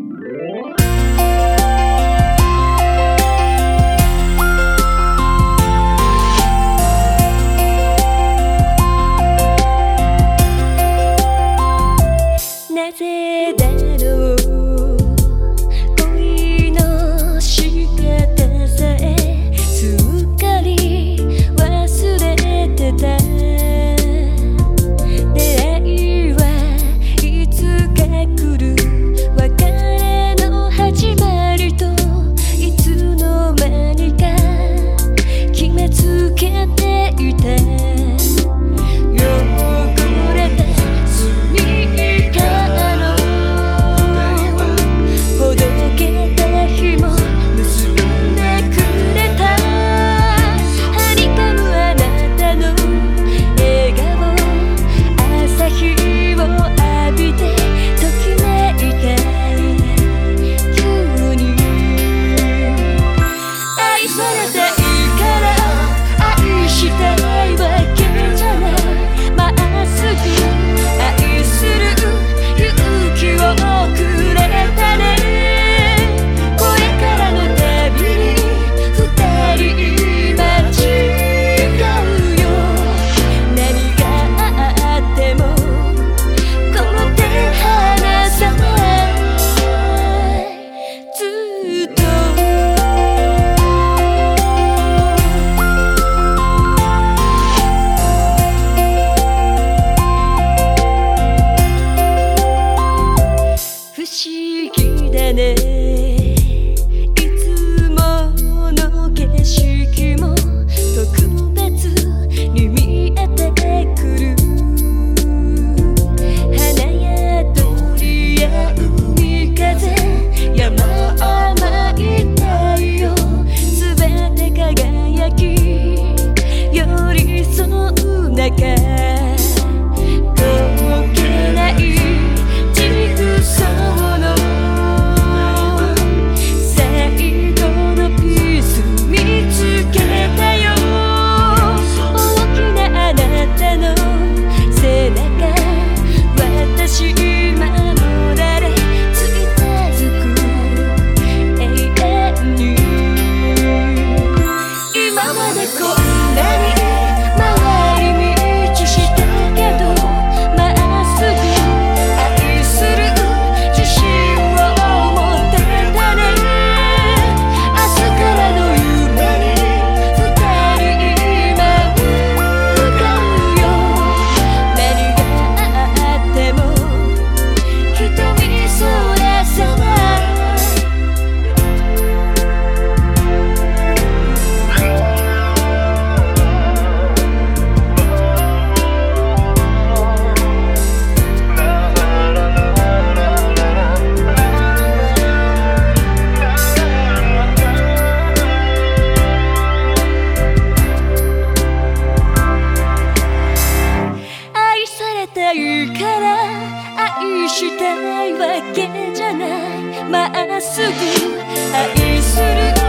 なぜだろう恋の仕方さえすっかり忘れてた。出会いはいつか来る別れの始まりといつの間にか決めつけていた。いつもの景色も特別に見えてくる。花や鳥や海風山甘い太陽すべて輝き寄り添う中愛したいわけじゃない。まっすぐ愛する